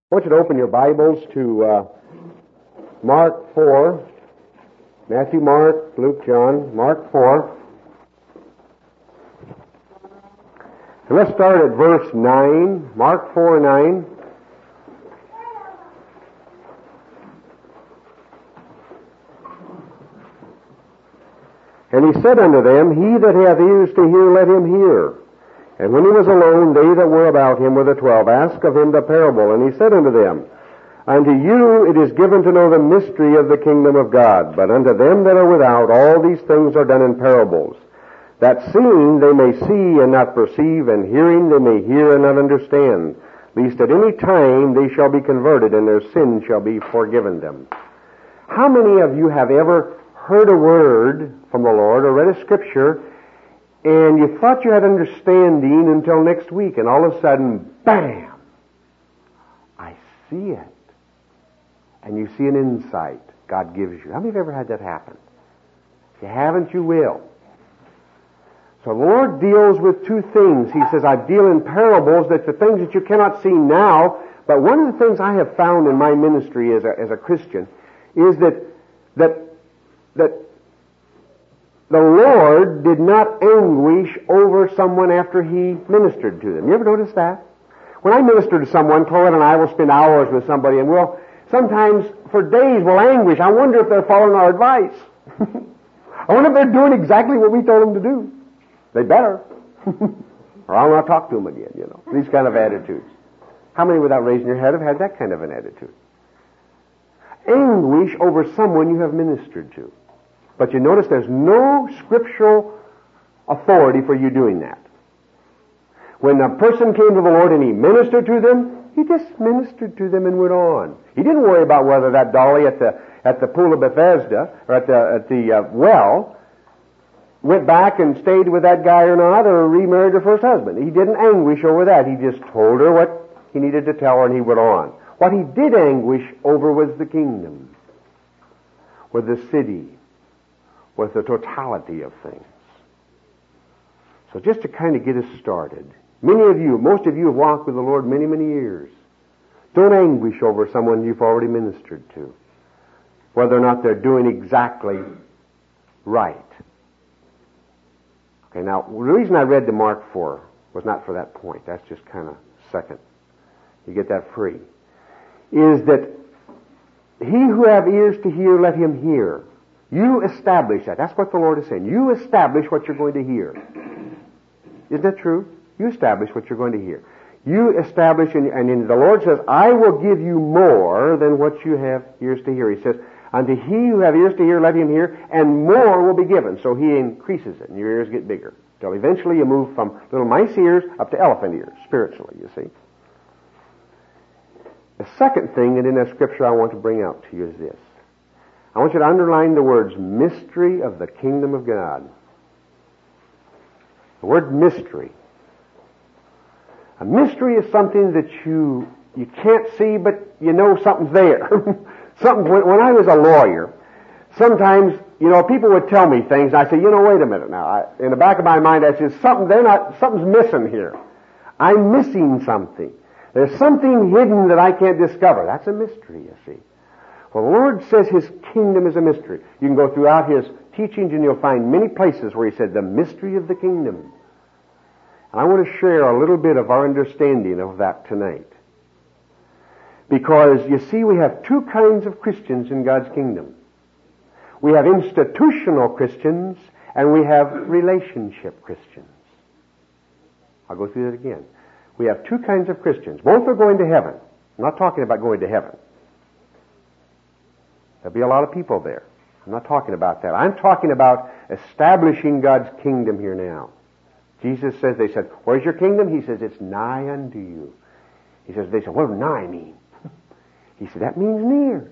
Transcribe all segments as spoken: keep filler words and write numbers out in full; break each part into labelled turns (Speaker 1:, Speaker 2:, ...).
Speaker 1: I want you to open your Bibles to uh, Mark four. Matthew, Mark, Luke, John. Mark four. And let's start at verse nine. Mark four nine. And he said unto them, He that hath ears to hear, let him hear. And when he was alone, they that were about him were the twelve, asked of him the parable. And he said unto them, Unto you it is given to know the mystery of the kingdom of God, but unto them that are without all these things are done in parables, that seeing they may see and not perceive, and hearing they may hear and not understand, lest at any time they shall be converted, and their sins shall be forgiven them. How many of you have ever heard a word from the Lord or read a scripture, and you thought you had understanding until next week, and all of a sudden, bam! I see it. And you see an insight God gives you. How many of you have ever had that happen? If you haven't, you will. So the Lord deals with two things. He says, I deal in parables, that the things that you cannot see now, but one of the things I have found in my ministry as a, as a Christian is that, that, that the Lord did not anguish over someone after He ministered to them. You ever notice that? When I minister to someone, Chloe and I will spend hours with somebody, and we'll sometimes for days we'll anguish. I wonder if they're following our advice. I wonder if they're doing exactly what we told them to do. They better. Or I'll not talk to them again, you know. These kind of attitudes. How many without raising your head have had that kind of an attitude? Anguish over someone you have ministered to. But you notice there's no scriptural authority for you doing that. When a person came to the Lord and he ministered to them, he just ministered to them and went on. He didn't worry about whether that dolly at the at the pool of Bethesda or at the at the uh, well went back and stayed with that guy or not, or remarried her first husband. He didn't anguish over that. He just told her what he needed to tell her, and he went on. What he did anguish over was the kingdom, was the city, with the totality of things. So just to kind of get us started, many of you, most of you have walked with the Lord many, many years. Don't anguish over someone you've already ministered to, whether or not they're doing exactly right. Okay, now, the reason I read the Mark four was not for that point. That's just kind of second. You get that free. Is that he who have ears to hear, let him hear. You establish that. That's what the Lord is saying. You establish what you're going to hear. Isn't that true? You establish what you're going to hear. You establish, and, and the Lord says, I will give you more than what you have ears to hear. He says, unto he who have ears to hear, let him hear, and more will be given. So he increases it, and your ears get bigger. Till eventually you move from little mice ears up to elephant ears, spiritually, you see. The second thing that in that scripture I want to bring out to you is this. I want you to underline the words, mystery of the kingdom of God. The word mystery. A mystery is something that you you can't see, but you know something's there. Something. When, when I was a lawyer, sometimes, you know, people would tell me things, and I say, you know, wait a minute now. I, in the back of my mind, I said, something, they're not, something's missing here. I'm missing something. There's something hidden that I can't discover. That's a mystery, you see. Well, the Lord says His kingdom is a mystery. You can go throughout His teachings and you'll find many places where He said the mystery of the kingdom. And I want to share a little bit of our understanding of that tonight. Because, you see, we have two kinds of Christians in God's kingdom. We have institutional Christians and we have relationship Christians. I'll go through that again. We have two kinds of Christians. Both are going to heaven. I'm not talking about going to heaven. There'll be a lot of people there. I'm not talking about that. I'm talking about establishing God's kingdom here now. Jesus says, they said, where's your kingdom? He says, it's nigh unto you. He says, they said, what does nigh mean? He said, that means near.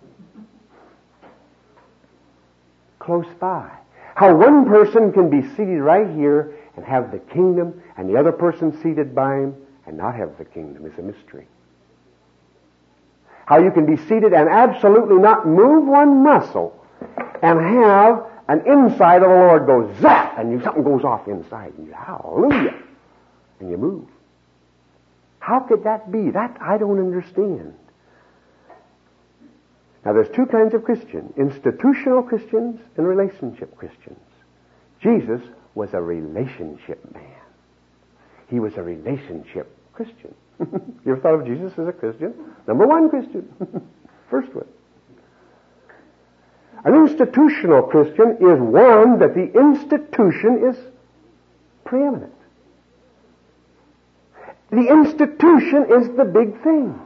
Speaker 1: Close by. How one person can be seated right here and have the kingdom, and the other person seated by him and not have the kingdom is a mystery. How you can be seated and absolutely not move one muscle and have an inside of the Lord go zap, and you, something goes off inside, and you hallelujah, and you move. How could that be? That I don't understand. Now there's two kinds of Christian, institutional Christians and relationship Christians. Jesus was a relationship man. He was a relationship Christian. You ever thought of Jesus as a Christian? Number one Christian. First one. An institutional Christian is one that the institution is preeminent. The institution is the big thing.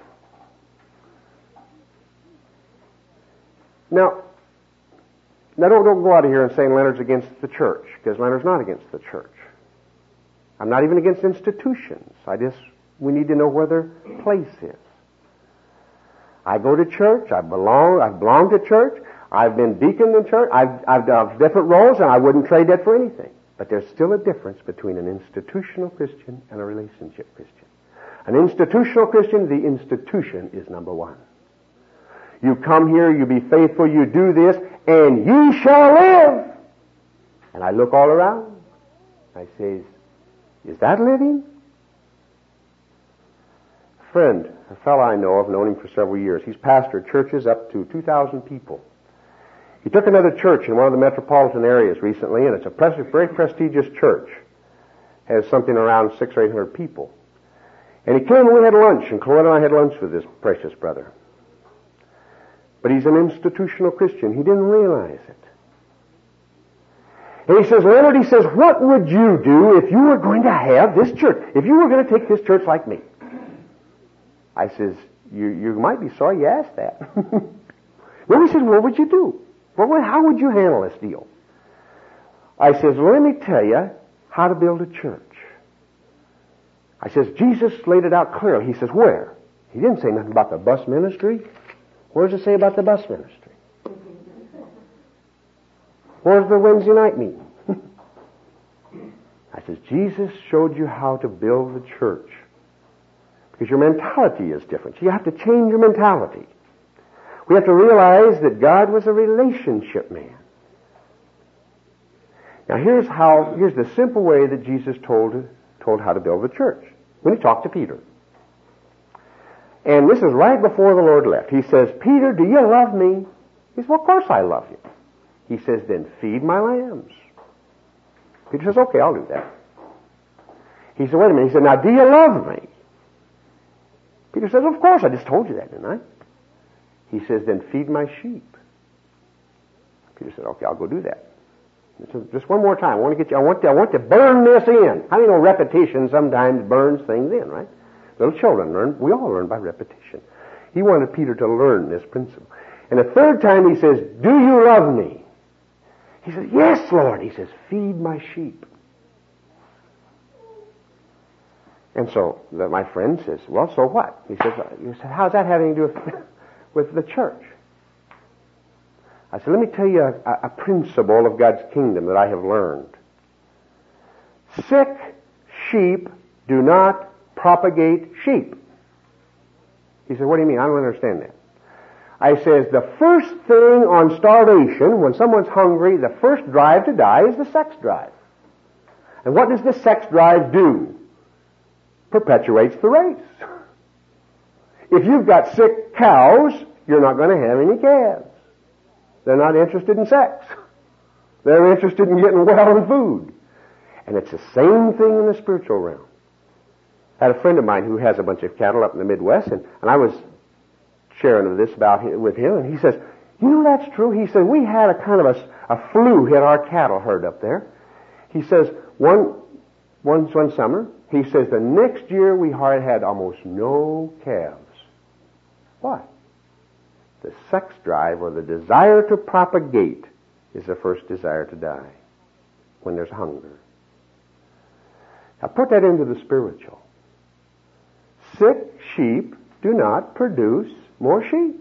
Speaker 1: Now, now don't, don't go out of here and say Leonard's against the church, because Leonard's not against the church. I'm not even against institutions. I just, we need to know where their place is. I go to church. I belong, I belong to church. I've been deacon in church. I've, I've done different roles, and I wouldn't trade that for anything. But there's still a difference between an institutional Christian and a relationship Christian. An institutional Christian, the institution is number one. You come here, you be faithful, you do this, and ye shall live. And I look all around. I say, is that living? A friend, a fellow I know, I've known him for several years. He's pastored churches up to two thousand people. He took another church in one of the metropolitan areas recently, and it's a pres- very prestigious church. Has something around six or eight hundred people. And he came and we had lunch, and Claude and I had lunch with this precious brother. But he's an institutional Christian. He didn't realize it. And he says, Leonard, he says, what would you do if you were going to have this church, if you were going to take this church like me? I says, you, you might be sorry you asked that. Well, he says, what would you do? Well, how would you handle this deal? I says, well, let me tell you how to build a church. I says, Jesus laid it out clearly. He says, where? He didn't say nothing about the bus ministry. Where does it say about the bus ministry? Where's the Wednesday night meeting? I says, Jesus showed you how to build the church. Because your mentality is different. You have to change your mentality. We have to realize that God was a relationship man. Now here's how, here's the simple way that Jesus told, told how to build the church. When he talked to Peter. And this is right before the Lord left. He says, Peter, do you love me? He says, well, of course I love you. He says, then feed my lambs. Peter says, okay, I'll do that. He said, wait a minute. He said, now do you love me? Peter says, of course, I just told you that, didn't I? He says, then feed my sheep. Peter said, okay, I'll go do that. Said, just one more time. I want to get you, I want to, I want to burn this in. How do you know repetition sometimes burns things in, right? Little children learn, we all learn by repetition. He wanted Peter to learn this principle. And the third time he says, do you love me? He says, yes, Lord. He says, feed my sheep. And so the, my friend says, well, so what? He says, he said, how's that having to do with, with the church? I said, let me tell you a, a principle of God's kingdom that I have learned. Sick sheep do not propagate sheep. He said, what do you mean? I don't understand that. I says, the first thing on starvation, when someone's hungry, the first drive to die is the sex drive. And what does the sex drive do? Perpetuates the race. If you've got sick cows, you're not going to have any calves. They're not interested in sex. They're interested in getting well and food. And it's the same thing in the spiritual realm. I had a friend of mine who has a bunch of cattle up in the Midwest, and, and I was sharing of this about him, with him, and he says, you know that's true? He said, we had a kind of a, a flu hit our cattle herd up there. He says, one, one, one summer, he says, the next year we had almost no calves. Why? The sex drive, or the desire to propagate, is the first desire to die when there's hunger. Now put that into the spiritual. Sick sheep do not produce more sheep.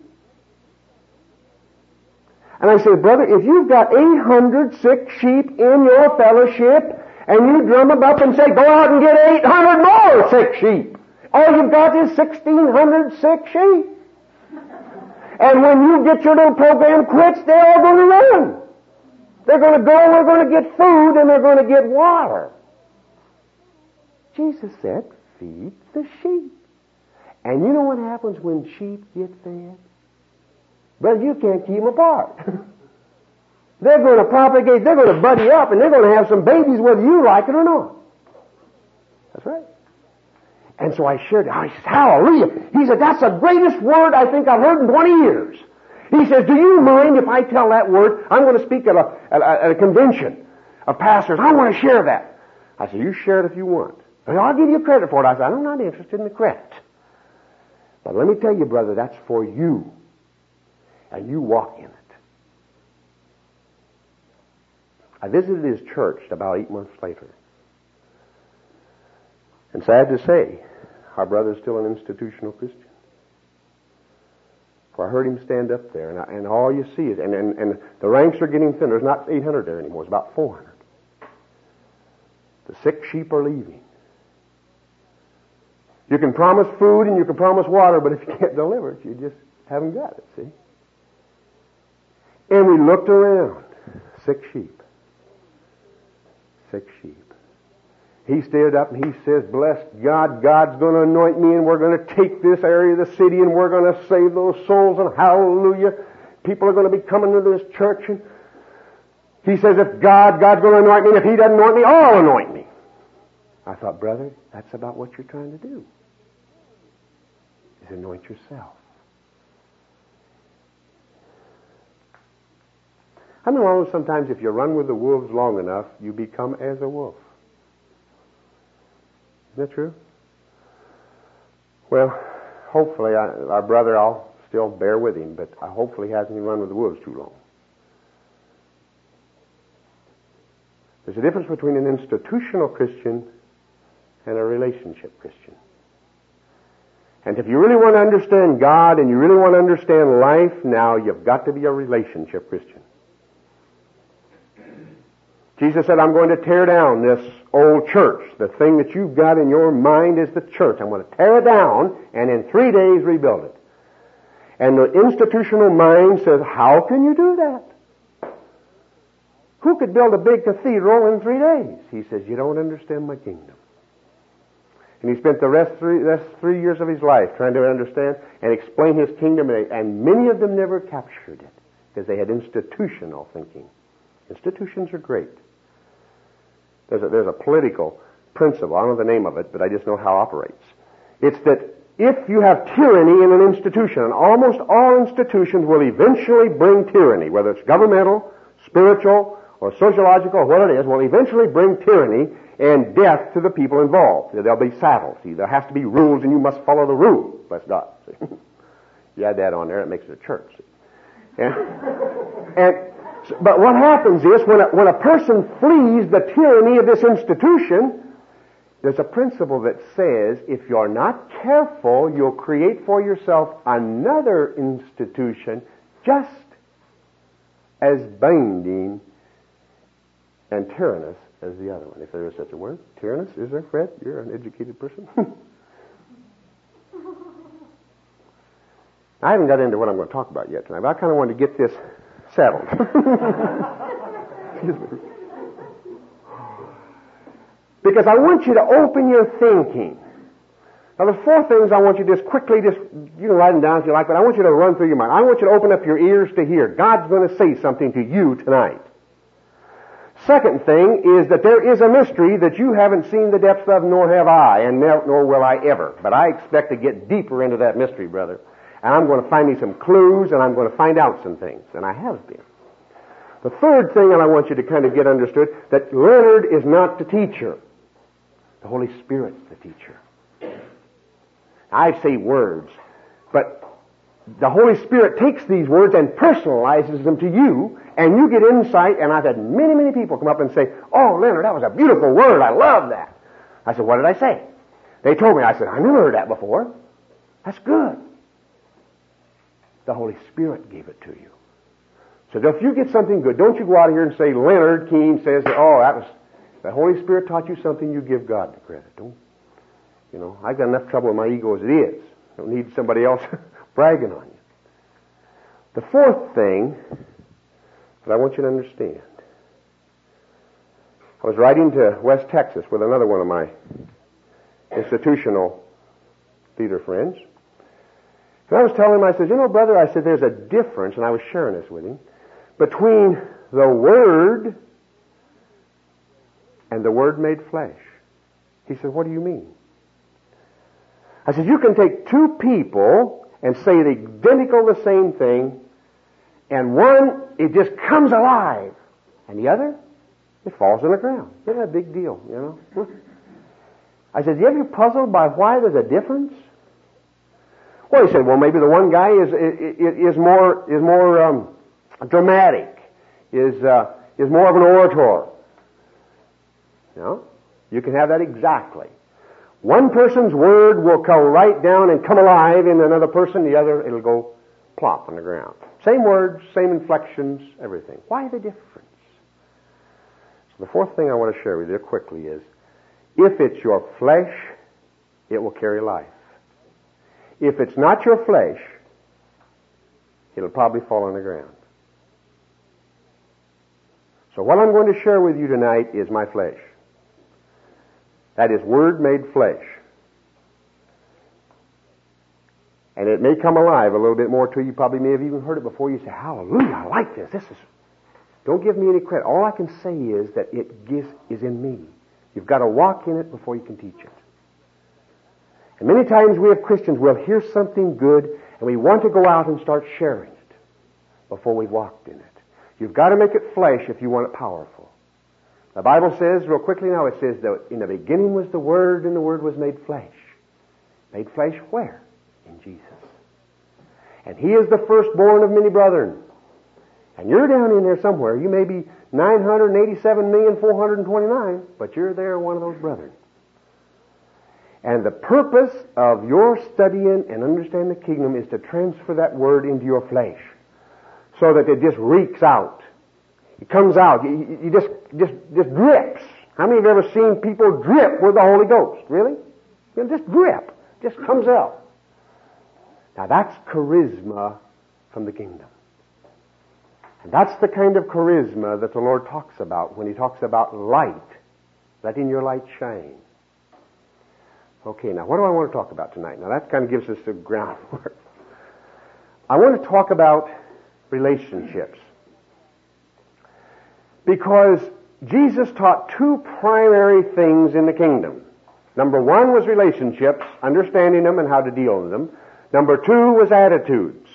Speaker 1: And I say, brother, if you've got eight hundred sick sheep in your fellowship, and you drum them up and say, go out and get eight hundred more sick sheep, all you've got is sixteen hundred sick sheep. And when you get your little program quits, they're all going to run. They're going to go, they're going to get food, and they're going to get water. Jesus said, feed the sheep. And you know what happens when sheep get fed? Brother, you can't keep them apart. They're going to propagate, they're going to buddy up, and they're going to have some babies whether you like it or not. That's right. And so I shared it. I said, hallelujah. He said, that's the greatest word I think I've heard in twenty years. He says, do you mind if I tell that word? I'm going to speak at a, at a, at a convention of pastors. I want to share that. I said, you share it if you want. Said, I'll give you credit for it. I said, I'm not interested in the credit. But let me tell you, brother, that's for you. And you walk in it. I visited his church about eight months later. And sad to say, our brother's still an institutional Christian. For I heard him stand up there, and, I, and all you see is, and, and, and the ranks are getting thinner. There's not eight hundred there anymore. It's about four hundred. The sick sheep are leaving. You can promise food and you can promise water, but if you can't deliver it, you just haven't got it, see? And we looked around. Sick sheep. Sick sheep. He stood up and he says, bless God, God's going to anoint me and we're going to take this area of the city and we're going to save those souls and hallelujah. People are going to be coming to this church. And he says, if God, God's going to anoint me, and if He doesn't anoint me, I'll anoint me. I thought, brother, that's about what you're trying to do. Is anoint yourself. I know sometimes if you run with the wolves long enough, you become as a wolf. Isn't that true? Well, hopefully, I, our brother, I'll still bear with him, but I hopefully he hasn't run with the wolves too long. There's a difference between an institutional Christian and a relationship Christian. And if you really want to understand God and you really want to understand life, now you've got to be a relationship Christian. Jesus said, I'm going to tear down this old church. The thing that you've got in your mind is the church. I'm going to tear it down and in three days rebuild it. And the institutional mind says, how can you do that? Who could build a big cathedral in three days? He says, you don't understand my kingdom. And he spent the rest three, rest three years of his life trying to understand and explain his kingdom, and many of them never captured it because they had institutional thinking. Institutions are great. There's a, there's a political principle. I don't know the name of it, but I just know how it operates. It's that if you have tyranny in an institution, and almost all institutions will eventually bring tyranny, whether it's governmental, spiritual, or sociological, or what it is, will eventually bring tyranny and death to the people involved. There'll be saddles. See, there has to be rules, and you must follow the rules. Bless God. See? You add that on there, it makes it a church. See? And, and But what happens is, when a, when a person flees the tyranny of this institution, there's a principle that says, if you're not careful, you'll create for yourself another institution just as binding and tyrannous as the other one. If there is such a word. Tyrannous, is there, Fred? You're an educated person. I haven't got into what I'm going to talk about yet tonight, but I kind of wanted to get this settled. Because I want you to open your thinking. Now, there's four things I want you to just quickly, just, you can write them down if you like, but I want you to run through your mind. I want you to open up your ears to hear. God's going to say something to you tonight. Second thing is that there is a mystery that you haven't seen the depths of, nor have I, and nor will I ever. But I expect to get deeper into that mystery, brother. And I'm going to find me some clues, and I'm going to find out some things. And I have been. The third thing, and I want you to kind of get understood, that Leonard is not the teacher. The Holy Spirit's the teacher. I say words, but the Holy Spirit takes these words and personalizes them to you, and you get insight, and I've had many, many people come up and say, oh, Leonard, that was a beautiful word. I love that. I said, what did I say? They told me. I said, I never heard that before. That's good. The Holy Spirit gave it to you. So if you get something good, don't you go out here and say, Leonard Keene says, oh, that was, the Holy Spirit taught you something, you give God the credit. Don't, you know, I've got enough trouble with my ego as it is. I don't need somebody else bragging on you. The fourth thing that I want you to understand. I was riding to West Texas with another one of my institutional theater friends. And I was telling him, I said, you know, brother, I said, there's a difference, and I was sharing this with him, between the Word and the Word made flesh. He said, what do you mean? I said, you can take two people and say the identical the same thing, and one, it just comes alive, and the other, it falls on the ground. Isn't that a big deal, you know? I said, you ever puzzled by why there's a difference? Well, he said, well, maybe the one guy is is, is more is more um, dramatic, is uh, is more of an orator. You know, you can have that exactly. One person's word will come right down and come alive in another person. The other, it'll go plop on the ground. Same words, same inflections, everything. Why the difference? So the fourth thing I want to share with you quickly is, if it's your flesh, it will carry life. If it's not your flesh, it'll probably fall on the ground. So what I'm going to share with you tonight is my flesh. That is Word made flesh. And it may come alive a little bit more to you. You probably may have even heard it before. You say, hallelujah, I like this. This is... Don't give me any credit. All I can say is that it gives, is in me. You've got to walk in it before you can teach it. And many times we have Christians, we'll hear something good, and we want to go out and start sharing it before we've walked in it. You've got to make it flesh if you want it powerful. The Bible says, real quickly now, it says that in the beginning was the Word, and the Word was made flesh. Made flesh where? In Jesus. And He is the firstborn of many brethren. And you're down in there somewhere. You may be nine hundred eighty-seven million four hundred twenty-nine, but you're there, one of those brethren. And the purpose of your studying and understanding the kingdom is to transfer that Word into your flesh, so that it just reeks out. It comes out. You, you just, just, just drips. How many of you have ever seen people drip with the Holy Ghost? Really? You know, just drip. Just comes out. Now that's charisma from the kingdom. And that's the kind of charisma that the Lord talks about when He talks about light. Letting your light shine. Okay, now what do I want to talk about tonight? Now that kind of gives us the groundwork. I want to talk about relationships. Because Jesus taught two primary things in the kingdom. Number one was relationships, understanding them and how to deal with them. Number two was attitudes.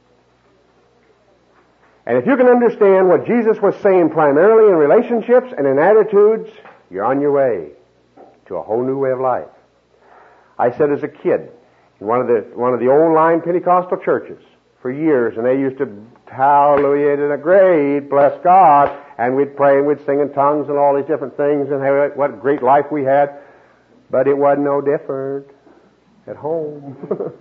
Speaker 1: And if you can understand what Jesus was saying primarily in relationships and in attitudes, you're on your way to a whole new way of life. I said as a kid in one of the one of the old line Pentecostal churches for years, and they used to hallelujah and a great bless God, and we'd pray and we'd sing in tongues and all these different things, and hey, what great life we had. But it wasn't no different at home.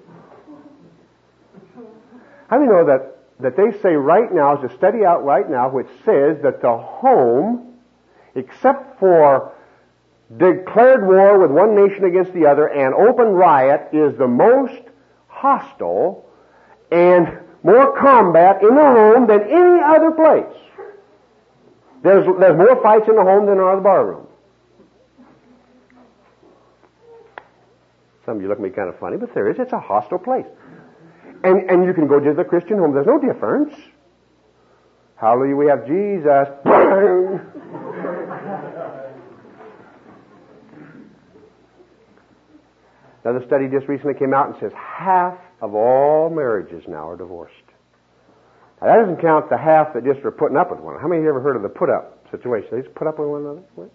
Speaker 1: How do you know that that they say right now, is a study out right now, which says that the home, except for declared war with one nation against the other and open riot, is the most hostile and more combat in the home than any other place. There's, there's more fights in the home than there are in the barroom. Some of you look at me kind of funny, but there is. It's a hostile place. And, and you can go to the Christian home. There's no difference. Hallelujah, we have Jesus. Another study just recently came out and says half of all marriages now are divorced. Now that doesn't count the half that just are putting up with one another. How many of you ever heard of the put-up situation? They just put up with one another? What?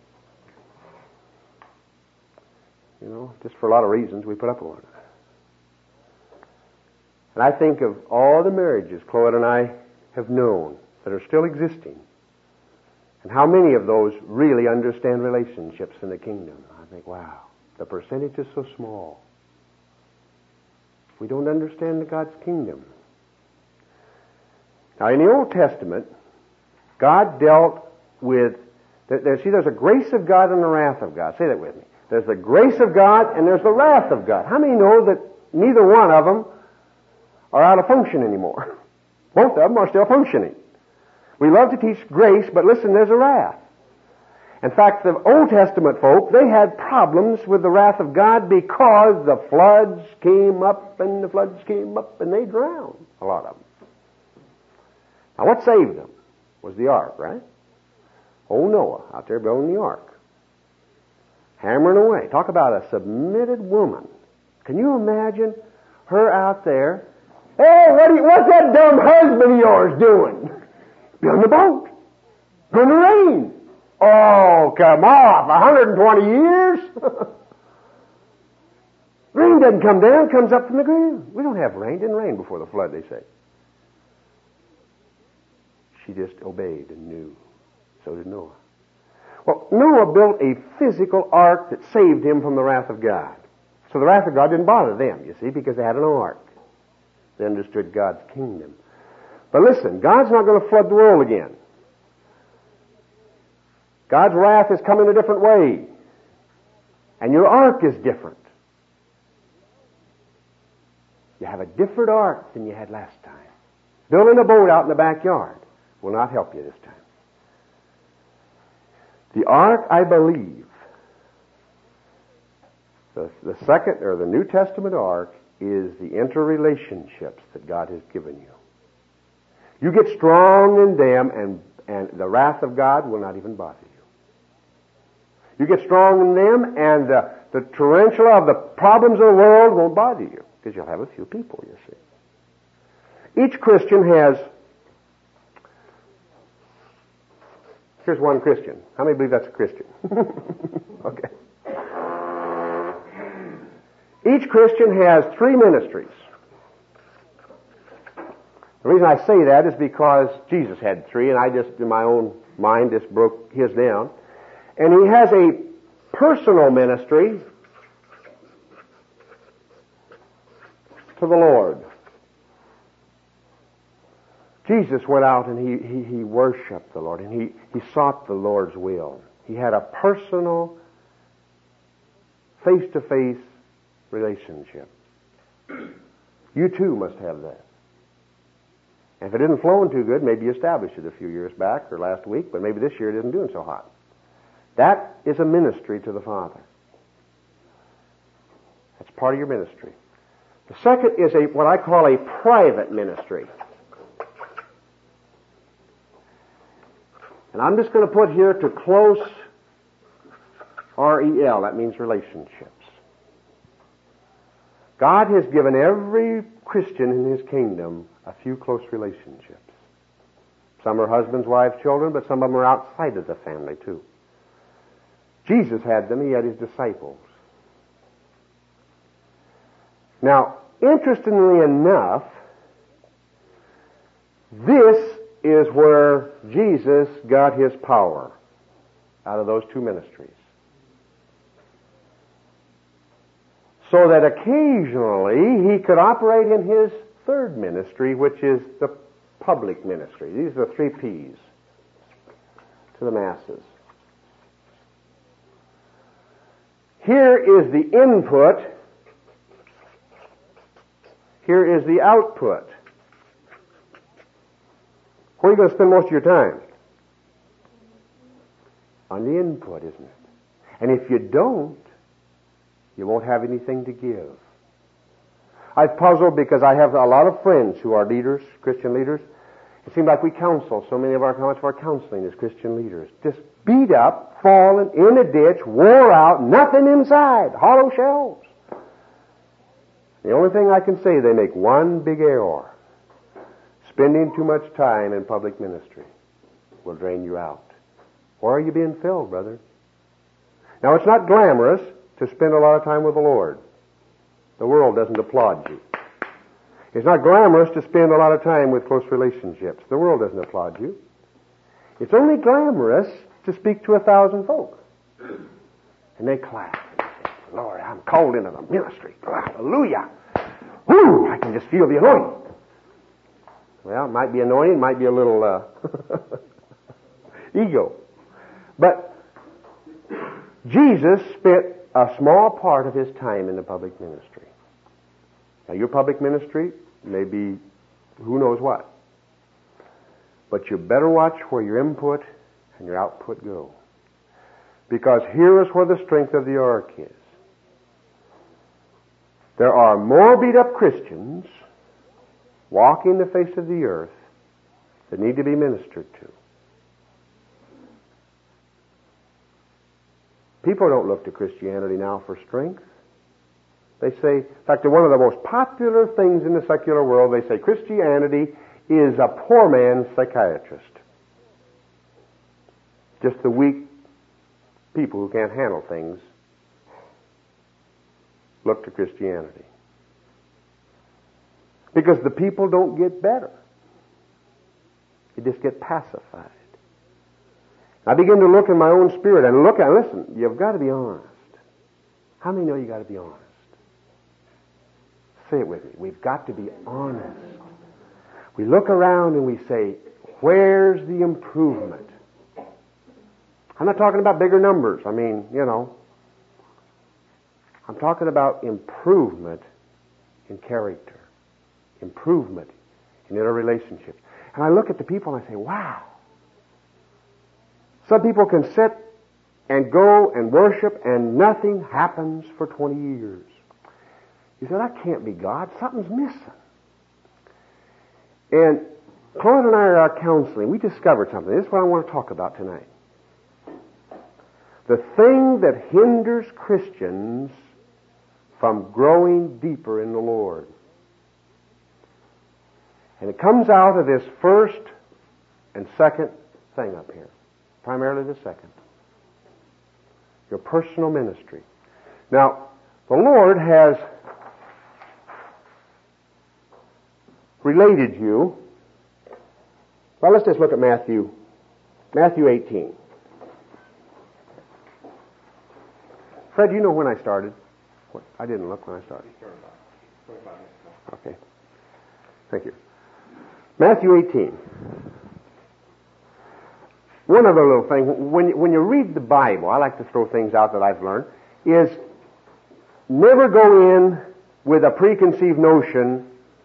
Speaker 1: You know, just for a lot of reasons we put up with one another. And I think of all the marriages Claude and I have known that are still existing, and how many of those really understand relationships in the kingdom. I think, wow, the percentage is so small. We don't understand God's kingdom. Now, in the Old Testament, God dealt with, there, see, there's a grace of God and a wrath of God. Say that with me. There's the grace of God and there's the wrath of God. How many know that neither one of them are out of function anymore? Both of them are still functioning. We love to teach grace, but listen, there's a wrath. In fact, the Old Testament folk, they had problems with the wrath of God because the floods came up and the floods came up and they drowned, a lot of them. Now what saved them was the ark, right? Old Noah out there building the ark. Hammering away. Talk about a submitted woman. Can you imagine her out there? Hey, what are you, what's that dumb husband of yours doing? Building the boat. Going to rain. Oh, come off. one hundred twenty years? Rain doesn't come down, it comes up from the ground. We don't have rain. It didn't rain before the flood, they say. She just obeyed and knew. So did Noah. Well, Noah built a physical ark that saved him from the wrath of God. So the wrath of God didn't bother them, you see, because they had an ark. They understood God's kingdom. But listen, God's not going to flood the world again. God's wrath is coming a different way. And your ark is different. You have a different ark than you had last time. Building a boat out in the backyard will not help you this time. The ark, I believe, the, the second or the New Testament ark is the interrelationships that God has given you. You get strong in them and, and the wrath of God will not even bother you. You get strong in them and the, the tarantula of the problems of the world won't bother you because you'll have a few people, you see. Each Christian has... Here's one Christian. How many believe that's a Christian? Okay. Each Christian has three ministries. The reason I say that is because Jesus had three, and I just, in my own mind, just broke his down. And he has a personal ministry to the Lord. Jesus went out and he, he, he worshiped the Lord, and he, he sought the Lord's will. He had a personal, face-to-face relationship. You too must have that. And if it isn't flowing too good, maybe you established it a few years back or last week, but maybe this year it isn't doing so hot. That is a ministry to the Father. That's part of your ministry. The second is a what I call a private ministry. And I'm just going to put here to close, R E L, that means relationships. God has given every Christian in His kingdom a few close relationships. Some are husbands, wives, children, but some of them are outside of the family too. Jesus had them, He had His disciples. Now, interestingly enough, this is where Jesus got His power, out of those two ministries. So that occasionally He could operate in His third ministry, which is the public ministry. These are the three P's to the masses. Here is the input. Here is the output. Where are you going to spend most of your time? On the input, isn't it? And if you don't, you won't have anything to give. I've puzzled because I have a lot of friends who are leaders, Christian leaders. It seems like we counsel, so many of our, much of our counseling is Christian leaders. Just beat up, fallen, in a ditch, wore out, nothing inside, hollow shells. The only thing I can say, they make one big error. Spending too much time in public ministry will drain you out. Where are you being filled, brother? Now, it's not glamorous to spend a lot of time with the Lord. The world doesn't applaud you. It's not glamorous to spend a lot of time with close relationships. The world doesn't applaud you. It's only glamorous to speak to a thousand folk. And they clap. Lord, I'm called into the ministry. Hallelujah. Woo! I can just feel the anointing. Well, it might be anointing, might be a little uh, ego. But Jesus spent a small part of His time in the public ministry. Now, your public ministry may be who knows what. But you better watch where your input and your output go. Because here is where the strength of the ark is. There are more beat-up Christians walking the face of the earth that need to be ministered to. People don't look to Christianity now for strength. They say, in fact, one of the most popular things in the secular world, they say Christianity is a poor man's psychiatrist. Just the weak people who can't handle things look to Christianity. Because the people don't get better. They just get pacified. I begin to look in my own spirit and look at, listen, you've got to be honest. How many know you've got to be honest? Say it with me. We've got to be honest. We look around and we say, where's the improvement? I'm not talking about bigger numbers. I mean, you know, I'm talking about improvement in character, improvement in interrelationships. And I look at the people and I say, wow. Some people can sit and go and worship and nothing happens for twenty years. You say, that can't be God. Something's missing. And Claude and I are out counseling. We discovered something. This is what I want to talk about tonight. The thing that hinders Christians from growing deeper in the Lord. And it comes out of this first and second thing up here. Primarily the second. Your personal ministry. Now, the Lord has related you. Well, let's just look at Matthew, Matthew eighteen. Fred, you know when I started? What? I didn't look when I started. Okay. Thank you. Matthew eighteen. One other little thing, when, when you read the Bible, I like to throw things out that I've learned, is never go in with a preconceived notion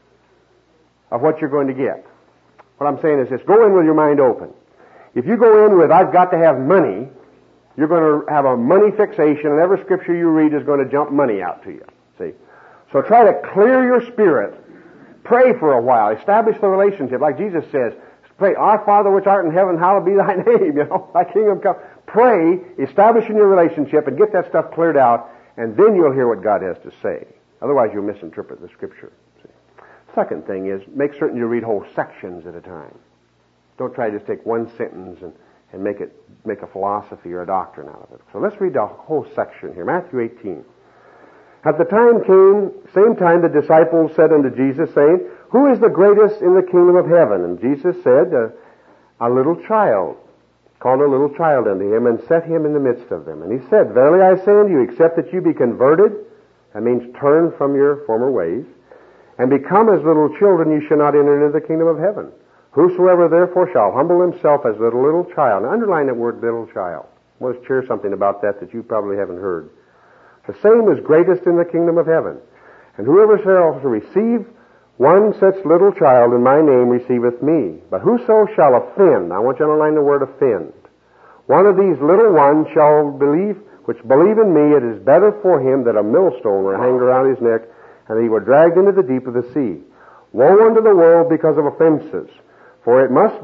Speaker 1: of what you're going to get. What I'm saying is this, go in with your mind open. If you go in with, I've got to have money, you're going to have a money fixation, and every scripture you read is going to jump money out to you. See? So try to clear your spirit. Pray for a while. Establish the relationship. Like Jesus says, pray, Our Father which art in heaven, hallowed be thy name. You know, thy kingdom come. Pray, establish in your relationship, and get that stuff cleared out, and then you'll hear what God has to say. Otherwise, you'll misinterpret the scripture. See? Second thing is, make certain you read whole sections at a time. Don't try to just take one sentence and, and make it make a philosophy or a doctrine out of it. So let's read the whole section here. Matthew eighteen. At the time came, same time the disciples said unto Jesus, saying, Who is the greatest in the kingdom of heaven? And Jesus said, uh, A little child, called a little child unto him, and set him in the midst of them. And he said, Verily I say unto you, except that you be converted, that means turn from your former ways, and become as little children, you shall not enter into the kingdom of heaven. Whosoever therefore shall humble himself as a little, little child. Now underline that word, little child. I want to share something about that that you probably haven't heard. The same is greatest in the kingdom of heaven. And whoever shall receive one such little child in my name receiveth me. But whoso shall offend, I want you to underline the word offend, one of these little ones shall believe, which believe in me, it is better for him that a millstone were hanged around his neck, and he were dragged into the deep of the sea. Woe unto the world because of offenses, for it must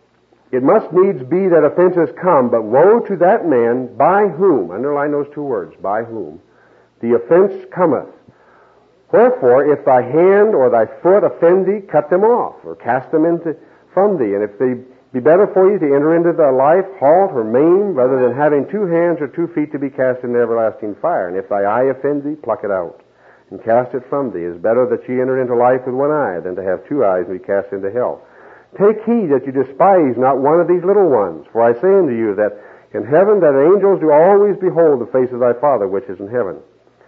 Speaker 1: it must needs be that offenses come, but woe to that man by whom, underline those two words, by whom, the offense cometh. Wherefore, if thy hand or thy foot offend thee, cut them off, or cast them into from thee. And if they be better for you to enter into the life, halt or maim, rather than having two hands or two feet to be cast into everlasting fire. And if thy eye offend thee, pluck it out, and cast it from thee. It is better that ye enter into life with one eye, than to have two eyes and be cast into hell. Take heed that you despise not one of these little ones. For I say unto you that in heaven that angels do always behold the face of thy Father which is in heaven.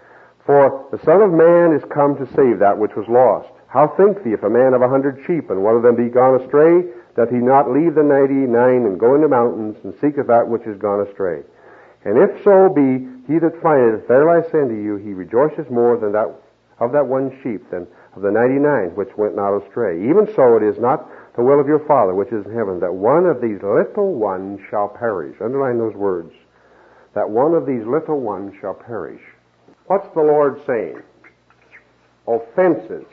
Speaker 1: For the Son of Man is come to save that which was lost. How think thee if a man have a hundred sheep, and one of them be gone astray, doth he not leave the ninety-nine and go into mountains, and seeketh that which is gone astray? And if so be he that findeth, verily I say unto you, he rejoices more than that of that one sheep than of the ninety-nine which went not astray. Even so it is not the will of your Father which is in heaven, that one of these little ones shall perish. Underline those words. that one of these little ones shall perish. What's the Lord saying? Offenses.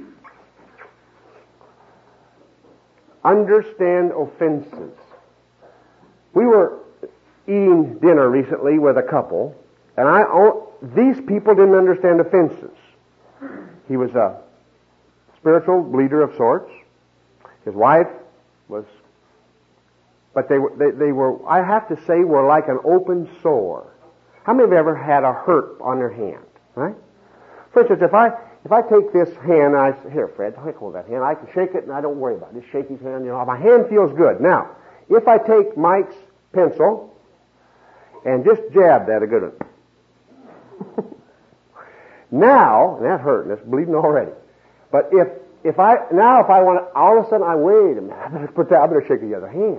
Speaker 1: Understand offenses. We were eating dinner recently with a couple, and I these people didn't understand offenses. He was a spiritual leader of sorts. His wife was, but they were, they, they were, I have to say, were like an open sore. How many have ever had a hurt on their hand, right? For instance, if I, if I take this hand, and I say, here, Fred, take hold of that hand, I can shake it and I don't worry about it. Just shake his hand, you know, my hand feels good. Now, if I take Mike's pencil and just jab that a good one. Now, and that hurt, and it's bleeding already. But if, if I, now if I want to, all of a sudden I wait a minute, I better put that, I better shake the other hand.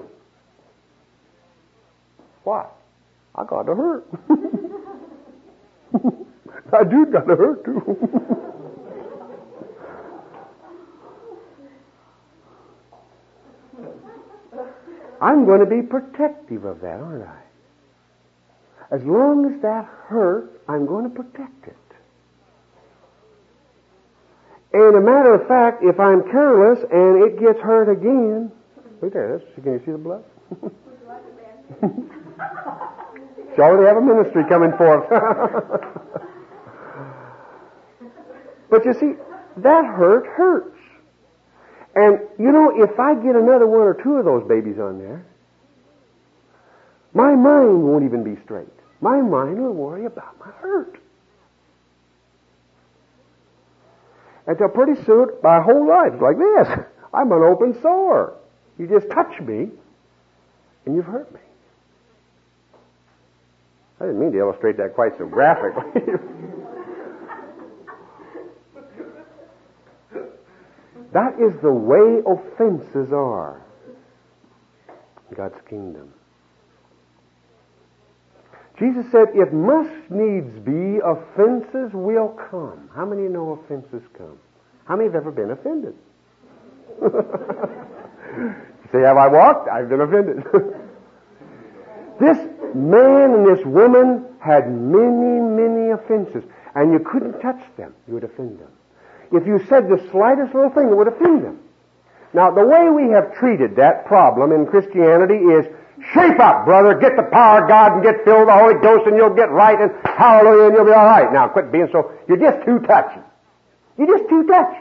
Speaker 1: Why? I got to hurt. I do got to hurt too. I'm going to be protective of that, aren't I? As long as that hurt, I'm going to protect it. And a matter of fact, if I'm careless and it gets hurt again, look there, can you see the blood? She already have a ministry coming forth. But you see, that hurt hurts. And, you know, if I get another one or two of those babies on there, my mind won't even be straight. My mind will worry about my hurt. Until pretty soon, my whole life is like this. I'm an open sore. You just touch me, and you've hurt me. I didn't mean to illustrate that quite so graphically. That is the way offenses are in God's kingdom. Jesus said, if must needs be, offenses will come. How many know offenses come? How many have ever been offended? You say, have I walked? I've been offended. This man and this woman had many, many offenses, and you couldn't touch them. You would offend them. If you said the slightest little thing, it would offend them. Now, the way we have treated that problem in Christianity is, shape up, brother, get the power of God and get filled with the Holy Ghost and you'll get right and hallelujah and you'll be all right. Now, quit being so, you're just too touchy. You're just too touchy.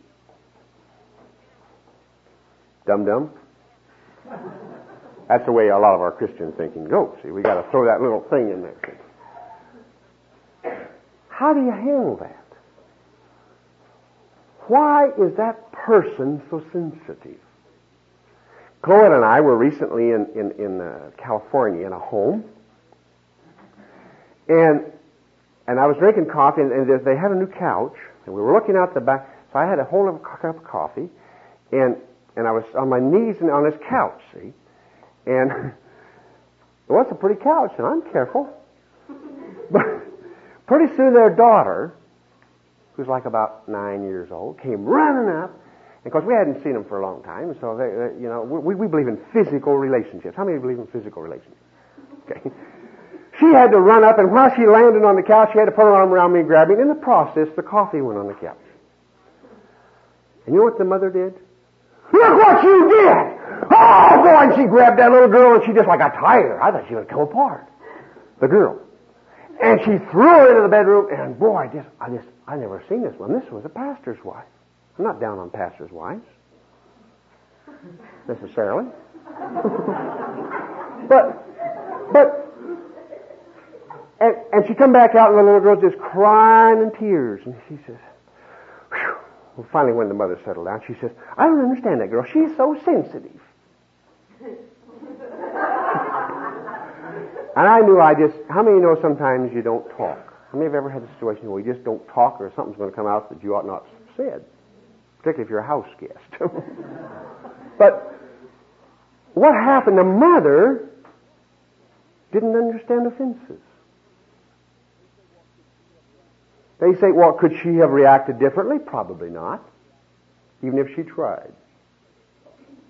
Speaker 1: Dum-dum. That's the way a lot of our Christian thinking goes. See, we got to throw that little thing in there. How do you handle that? Why is that person so sensitive? Chloe and I were recently in, in, in uh, California in a home, and and I was drinking coffee, and, and they had a new couch, and we were looking out the back, so I had a whole cup of coffee, and and I was on my knees and on this couch, see, and it was a pretty couch, and I'm careful, but pretty soon their daughter, who's like about nine years old, came running up. And of course, we hadn't seen them for a long time, so they, they, you know, we, we believe in physical relationships. How many believe in physical relationships? Okay. She had to run up, and while she landed on the couch, she had to put her arm around me and grab me. And in the process, the coffee went on the couch. And you know what the mother did? Look what you did! Oh, boy! And she grabbed that little girl, and she just like got tired. I thought she would come apart. The girl. And she threw her into the bedroom, and boy, I just, I just, I never seen this one. This was a pastor's wife. I'm not down on pastors' wives, necessarily. but, but, and, and she come back out, and the little girl's just crying in tears, and she says, whew. Well, finally when the mother settled down, she says, I don't understand that girl. She's so sensitive. And I knew I just, how many know sometimes you don't talk? How many have ever had a situation where you just don't talk or something's going to come out that you ought not have said? Particularly if you're a house guest. But what happened? The mother didn't understand offenses. They say, well, could she have reacted differently? Probably not, even if she tried.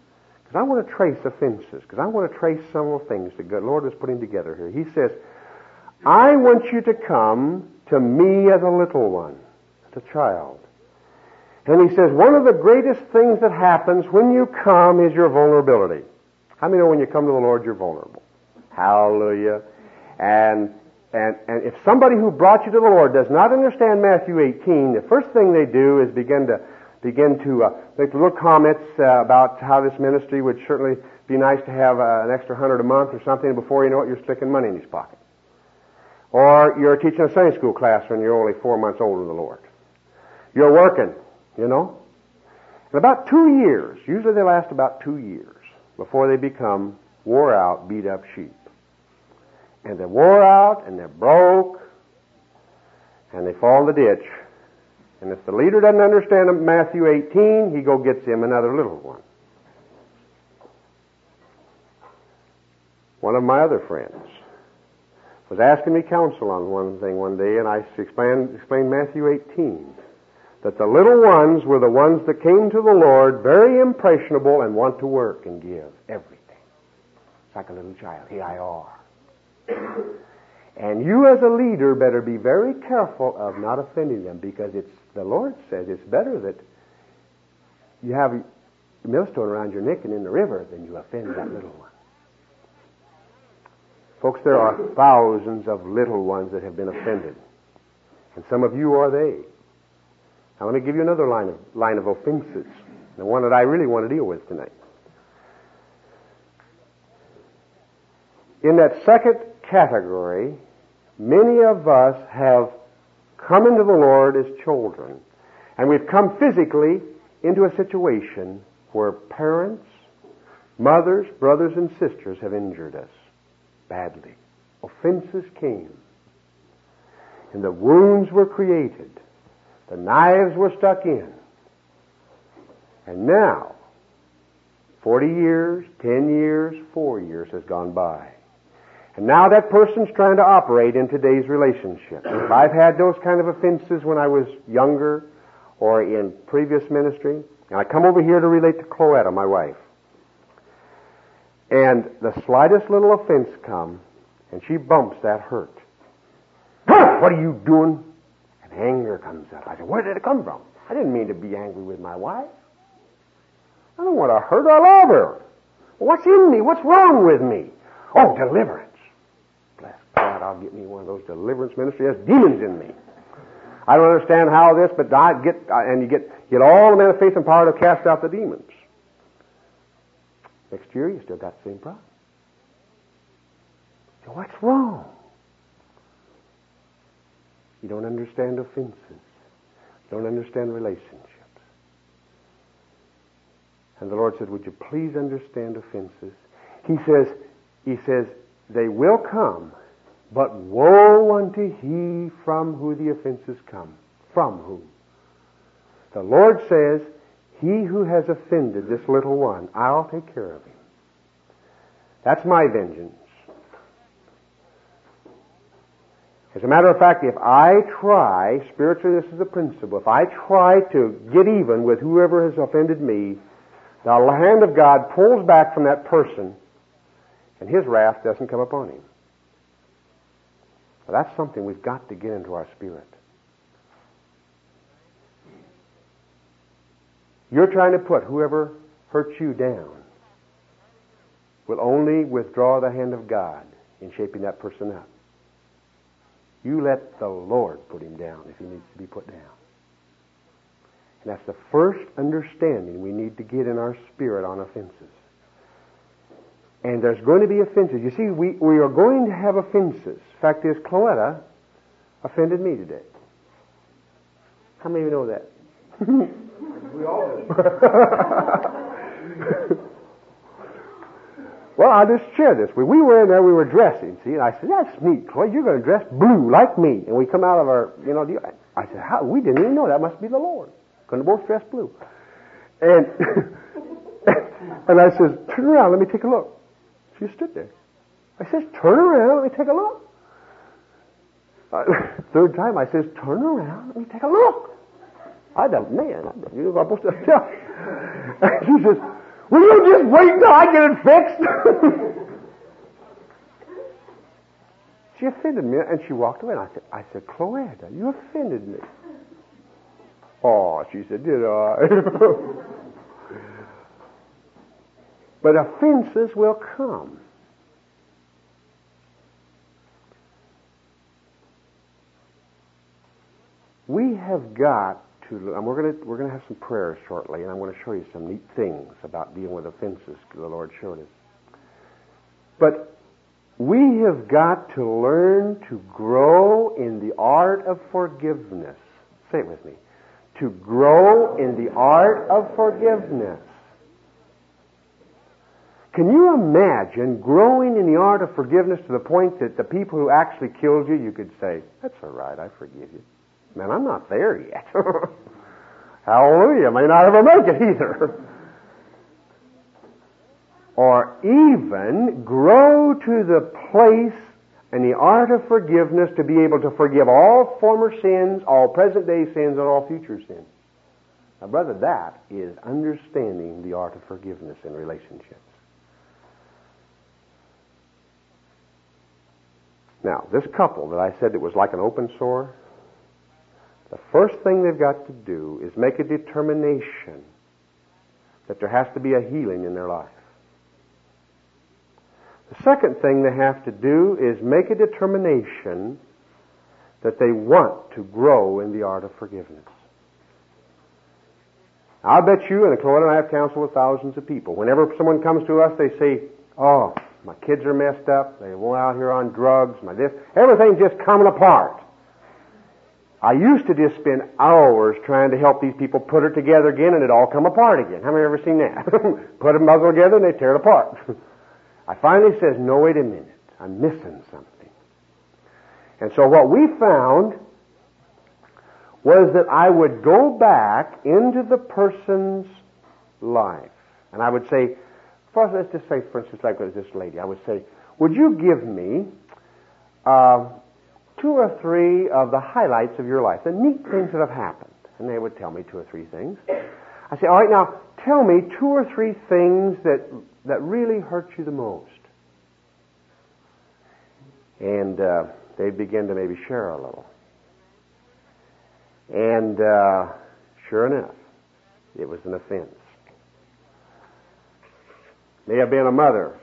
Speaker 1: Because I want to trace offenses, because I want to trace some of the things that the Lord is putting together here. He says, I want you to come to me as a little one, as a child. And he says, one of the greatest things that happens when you come is your vulnerability. How many know when you come to the Lord you're vulnerable? Hallelujah. And and and if somebody who brought you to the Lord does not understand Matthew eighteen, the first thing they do is begin to begin to uh, make little comments uh, about how this ministry would certainly be nice to have uh, an extra hundred a month or something. Before you know it, you're sticking money in his pocket. Or you're teaching a Sunday school class when you're only four months older than the Lord. You're working, you know. In about two years, usually they last about two years before they become wore out, beat up sheep. And they're wore out, and they're broke, and they fall in the ditch. And if the leader doesn't understand Matthew eighteen, he go gets him another little one. One of my other friends was asking me counsel on one thing one day, and I explained, explained Matthew eighteen. That the little ones were the ones that came to the Lord very impressionable and want to work and give everything. It's like a little child. Here I are. And you as a leader better be very careful of not offending them, because it's the Lord says it's better that you have a millstone around your neck and in the river than you offend that little one. Folks, there are thousands of little ones that have been offended. And some of you are they. Now let me give you another line of, line of offenses, the one that I really want to deal with tonight. In that second category, many of us have come into the Lord as children, and we've come physically into a situation where parents, mothers, brothers, and sisters have injured us badly. Offenses came, and the wounds were created. The knives were stuck in. And now, forty years, ten years, four years has gone by. And now that person's trying to operate in today's relationship. If I've had those kind of offenses when I was younger or in previous ministry, and I come over here to relate to Cloetta, my wife, and the slightest little offense comes, and she bumps that hurt. What are you doing? And anger comes up. I said, where did it come from? I didn't mean to be angry with my wife. I don't want to hurt her. I love her. What's in me? What's wrong with me? Oh, deliverance. Bless God, I'll get me one of those deliverance ministries. There's demons in me. I don't understand how this, but I get, and you get, get all the men of faith and power to cast out the demons. Next year, you still got the same problem. So what's wrong? You don't understand offenses. You don't understand relationships. And the Lord said, would you please understand offenses? He says, He says, they will come, but woe unto he from who the offenses come. From whom? The Lord says, he who has offended this little one, I'll take care of him. That's my vengeance. As a matter of fact, if I try, spiritually this is a principle, if I try to get even with whoever has offended me, the hand of God pulls back from that person, and his wrath doesn't come upon him. Well, that's something we've got to get into our spirit. You're trying to put whoever hurts you down will only withdraw the hand of God in shaping that person up. You let the Lord put him down if he needs to be put down. And that's the first understanding we need to get in our spirit on offenses. And there's going to be offenses. You see, we, we are going to have offenses. Fact is, Cloetta offended me today. How many of you know that? We all do. Well, I'll just share this. We, we were in there, we were dressing, see, and I said, that's neat, Cloetta, you're going to dress blue like me. And we come out of our, you know, I said, how? We didn't even know that must be the Lord. Couldn't both dress blue. And, and I says, turn around, let me take a look. She stood there. I says, turn around, let me take a look. Uh, third time, I says, turn around, let me take a look. I don't, man, I, you're supposed to tell. And she says, will you just wait till I get it fixed? she offended me, and she walked away. And I said, I said, Cloetta, you offended me. Oh, she said, did I? But offenses will come. We have got to, and we're going to we're going to have some prayers shortly, and I'm going to show you some neat things about dealing with offenses the Lord showed us. But we have got to learn to grow in the art of forgiveness. Say it with me. To grow in the art of forgiveness. Can you imagine growing in the art of forgiveness to the point that the people who actually killed you, you could say, that's all right, I forgive you. Man, I'm not there yet. Hallelujah. May not ever make it either. Or even grow to the place in the art of forgiveness to be able to forgive all former sins, all present day sins, and all future sins. Now, brother, that is understanding the art of forgiveness in relationships. Now, this couple that I said that was like an open sore, the first thing they've got to do is make a determination that there has to be a healing in their life. The second thing they have to do is make a determination that they want to grow in the art of forgiveness. I'll bet you, and Claude and I have counseled with thousands of people, whenever someone comes to us, they say, oh, my kids are messed up, they went out here on drugs, my this, everything's just coming apart. I used to just spend hours trying to help these people put it together again, and it'd all come apart again. How many have ever seen that? Put a muzzle together, and they tear it apart. I finally says, no, wait a minute. I'm missing something. And so what we found was that I would go back into the person's life. And I would say, first, let's just say, for instance, like with this lady, I would say, would you give me uh, two or three of the highlights of your life, the neat things that have happened? And they would tell me two or three things. I say, all right, now, tell me two or three things that that really hurt you the most. And uh, they begin to maybe share a little. And uh, sure enough, it was an offense. May have been a mother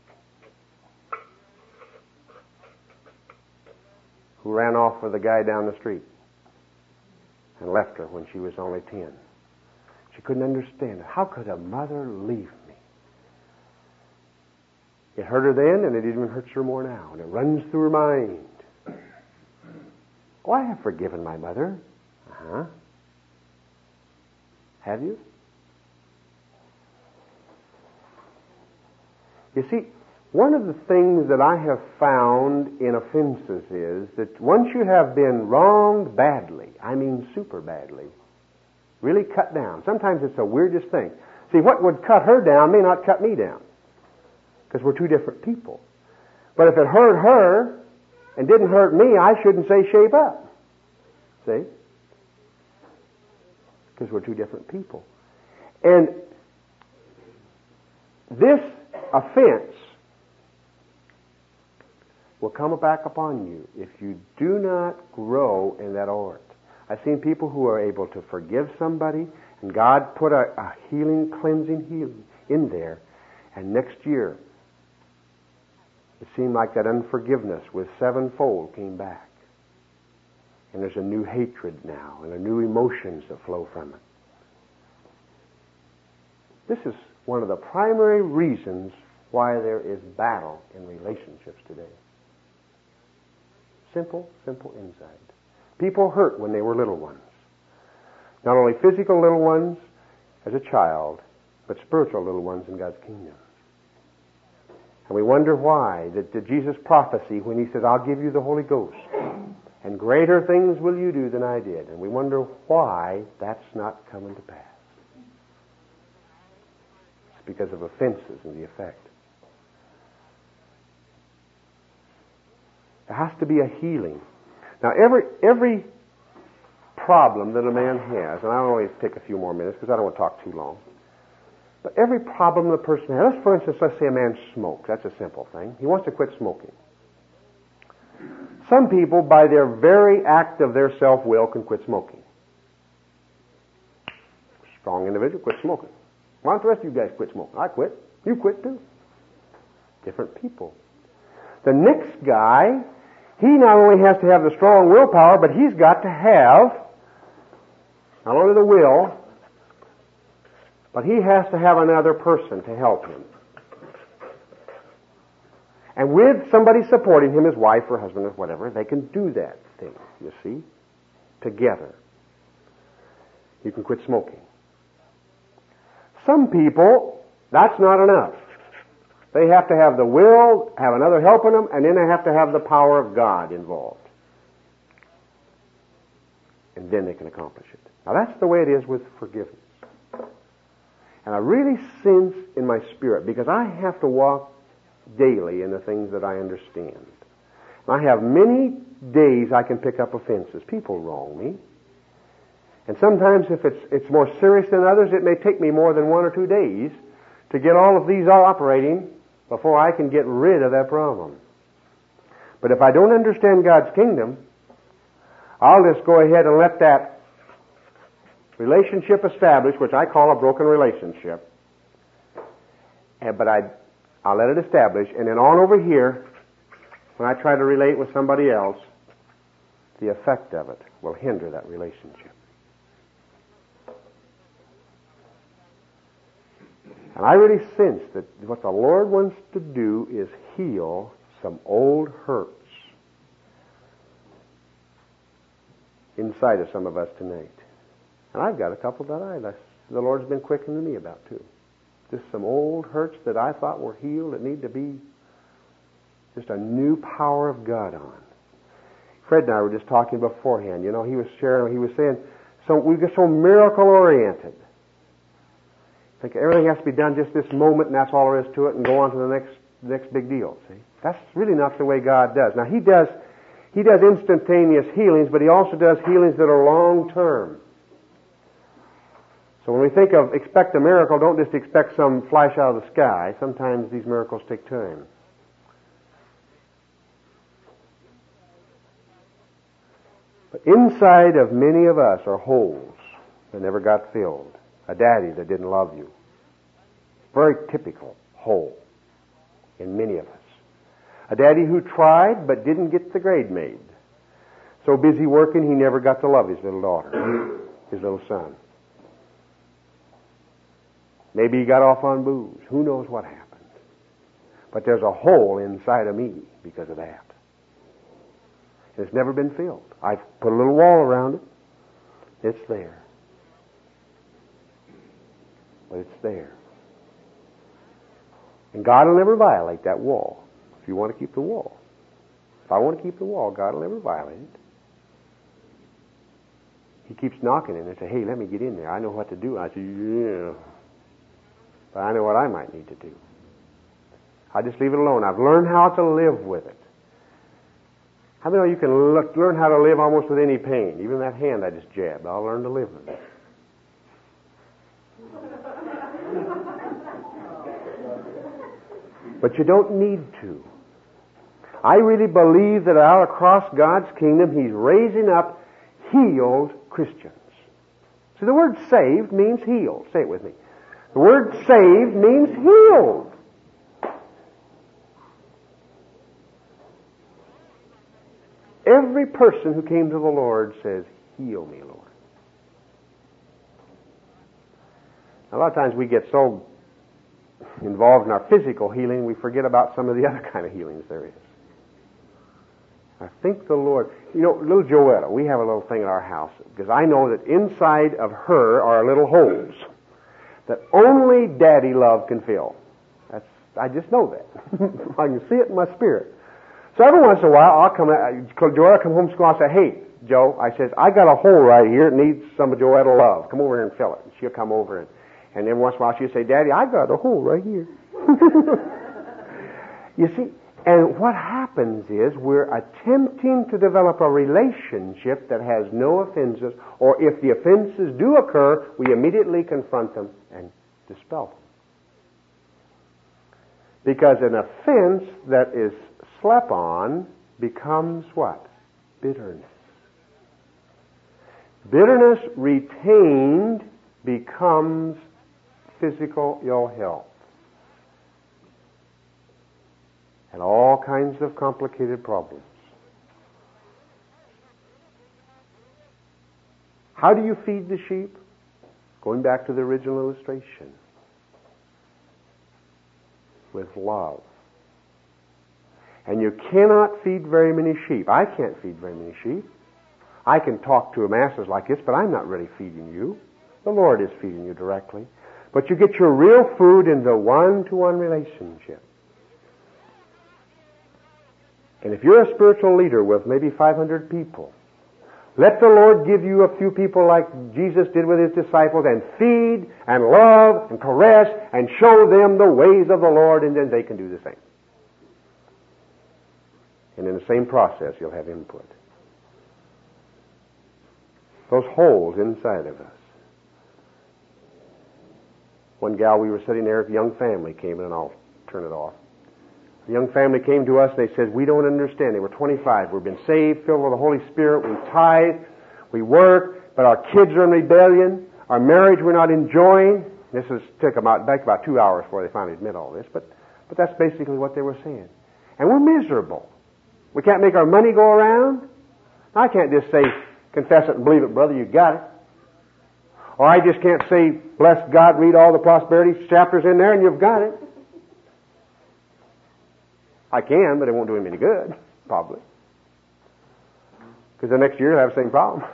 Speaker 1: who ran off with a guy down the street and left her when she was only ten. She couldn't understand it. How could a mother leave me? It hurt her then, and it even hurts her more now. And it runs through her mind. Oh, I have forgiven my mother. Uh-huh. Have you? You see, one of the things that I have found in offenses is that once you have been wronged badly, I mean super badly, really cut down. Sometimes it's the weirdest thing. See, what would cut her down may not cut me down, because we're two different people. But if it hurt her and didn't hurt me, I shouldn't say shape up. See? Because we're two different people. And this offense will come back upon you if you do not grow in that art. I've seen people who are able to forgive somebody, and God put a, a healing, cleansing healing in there, and next year it seemed like that unforgiveness with sevenfold came back. And there's a new hatred now, and a new emotions that flow from it. This is one of the primary reasons why there is battle in relationships today. Simple, simple insight. People hurt when they were little ones. Not only physical little ones as a child, but spiritual little ones in God's kingdom. And we wonder why that the Jesus prophecy, when he says, I'll give you the Holy Ghost, and greater things will you do than I did. And we wonder why that's not coming to pass. It's because of offenses and the effect. There has to be a healing. Now, every every problem that a man has, and I'll only take a few more minutes because I don't want to talk too long, but every problem the person has, for instance, let's say a man smokes. That's a simple thing. He wants to quit smoking. Some people, by their very act of their self-will, can quit smoking. Strong individual, quit smoking. Why don't the rest of you guys quit smoking? I quit. You quit too. Different people. The next guy, he not only has to have the strong willpower, but he's got to have not only the will, but he has to have another person to help him. And with somebody supporting him, his wife or husband or whatever, they can do that thing, you see, together. You can quit smoking. Some people, that's not enough. They have to have the will, have another helping them, and then they have to have the power of God involved. And then they can accomplish it. Now that's the way it is with forgiveness. And I really sense in my spirit, because I have to walk daily in the things that I understand. And I have many days I can pick up offenses. People wrong me. And sometimes if it's it's more serious than others, it may take me more than one or two days to get all of these all operating before I can get rid of that problem. But if I don't understand God's kingdom, I'll just go ahead and let that relationship establish, which I call a broken relationship. And, but I, I'll let it establish, and then on over here, when I try to relate with somebody else, the effect of it will hinder that relationship. And I really sense that what the Lord wants to do is heal some old hurts inside of some of us tonight. And I've got a couple that I, the Lord's been quickening me about too. Just some old hurts that I thought were healed that need to be just a new power of God on. Fred and I were just talking beforehand. You know, he was sharing, he was saying, so we get so miracle oriented. Think everything has to be done just this moment, and that's all there is to it, and go on to the next next big deal. See, that's really not the way God does. Now He does He does instantaneous healings, but He also does healings that are long term. So when we think of expect a miracle, don't just expect some flash out of the sky. Sometimes these miracles take time. But inside of many of us are holes that never got filled. A daddy that didn't love you. Very typical hole in many of us. A daddy who tried but didn't get the grade made. So busy working he never got to love his little daughter, his little son. Maybe he got off on booze. Who knows what happened? But there's a hole inside of me because of that. It's never been filled. I've put a little wall around it. It's there. But it's there. And God will never violate that wall if you want to keep the wall. If I want to keep the wall, God will never violate it. He keeps knocking and I say, hey, let me get in there. I know what to do. I say, yeah. But I know what I might need to do. I just leave it alone. I've learned how to live with it. How many of you can look, learn how to live almost with any pain? Even that hand I just jabbed, I'll learn to live with it. But you don't need to. I really believe that out across God's kingdom, He's raising up healed Christians. See, the word saved means healed. Say it with me. The word saved means healed. Every person who came to the Lord says, heal me, Lord. A lot of times we get so involved in our physical healing, we forget about some of the other kind of healings there is. I think the Lord, you know, little Joetta, we have a little thing in our house, because I know that inside of her are little holes that only Daddy love can fill. That's, I just know that. I can see it in my spirit. So every once in a while, I'll come, Joetta come home from school, I'll say, hey, Joe, I says, I got a hole right here that needs some of Joetta love. Come over here and fill it. And she'll come over and And then once in a while she'll say, Daddy, I got a hole right here. You see, and what happens is we're attempting to develop a relationship that has no offenses, or if the offenses do occur, we immediately confront them and dispel them. Because an offense that is slept on becomes what? Bitterness. Bitterness retained becomes physical ill health. And all kinds of complicated problems. How do you feed the sheep? Going back to the original illustration. With love. And you cannot feed very many sheep. I can't feed very many sheep. I can talk to masses like this, but I'm not really feeding you. The Lord is feeding you directly. But you get your real food in the one-to-one relationship. And if you're a spiritual leader with maybe five hundred people, let the Lord give you a few people like Jesus did with His disciples and feed and love and caress and show them the ways of the Lord, and then they can do the same. And in the same process, you'll have input. Those holes inside of us. One gal, we were sitting there, a young family came in, and I'll turn it off. The young family came to us and they said, we don't understand. They were twenty-five. We've been saved, filled with the Holy Spirit. We tithe, we work, but our kids are in rebellion. Our marriage we're not enjoying. This is, took them out, back about two hours before they finally admit all this, but, but that's basically what they were saying. And we're miserable. We can't make our money go around. I can't just say, confess it and believe it, brother, you got it. Or I just can't say, bless God, read all the prosperity chapters in there and you've got it. I can, but it won't do him any good, probably. Because the next year I'll have the same problem.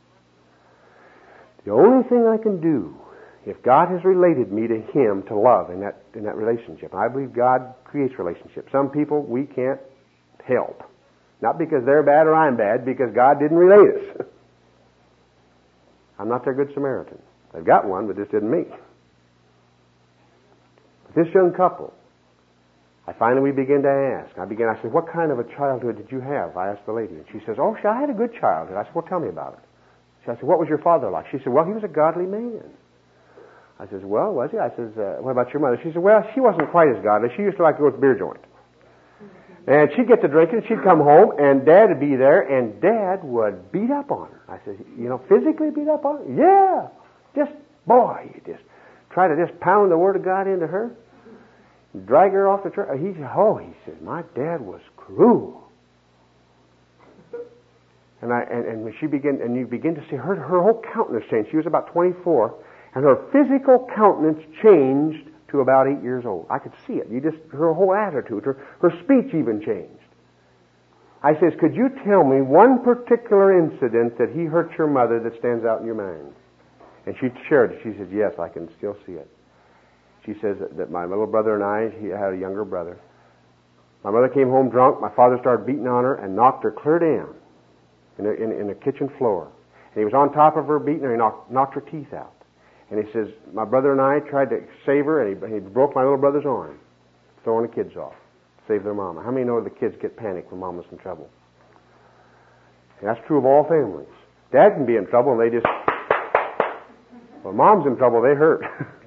Speaker 1: The only thing I can do, if God has related me to Him to love in that in that relationship, I believe God creates relationships. Some people we can't help. Not because they're bad or I'm bad, because God didn't relate us. I'm not their good Samaritan. They've got one, but this didn't me. But this young couple, I finally we began to ask. I began, I said, what kind of a childhood did you have? I asked the lady. And she says, oh, I had a good childhood. I said, well, tell me about it. She, I said, what was your father like? She said, well, he was a godly man. I says, well, was he? I says, uh, what about your mother? She said, well, she wasn't quite as godly. She used to like to go to the beer joint. And she'd get to drinking, she'd come home, and Dad would be there, and Dad would beat up on her. I said, you know, physically beat up on her? Yeah. Just, boy, you just try to just pound the Word of God into her. Drag her off the church. He said, oh, he said, my dad was cruel. And I and, and when she began, and you begin to see her her whole countenance changed. She was about twenty-four, and her physical countenance changed to about eight years old. I could see it. You just her whole attitude, her her speech even changed. I says, could you tell me one particular incident that he hurt your mother that stands out in your mind? And she shared it. She said, yes, I can still see it. She says that my little brother and I, he had a younger brother. My mother came home drunk. My father started beating on her and knocked her clear down in a, in, in the kitchen floor. And he was on top of her, beating her. He knocked, knocked her teeth out. And he says, my brother and I tried to save her, and he, he broke my little brother's arm, throwing the kids off, save their mama. How many know the kids get panicked when mama's in trouble? And that's true of all families. Dad can be in trouble, and they just... When mom's in trouble, they hurt.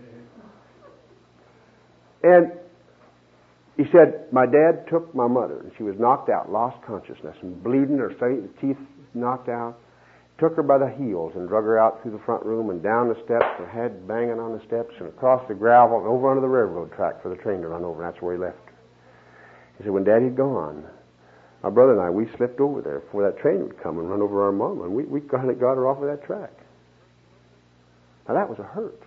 Speaker 1: And he said, my dad took my mother, and she was knocked out, lost consciousness, and bleeding, her teeth knocked out, took her by the heels and drug her out through the front room and down the steps, her head banging on the steps, and across the gravel and over onto the railroad track for the train to run over, and that's where he left her. He said, when Daddy'd gone, my brother and I, we slipped over there before that train would come and run over our mama, and we, we got, got her off of that track. Now that was a hurt.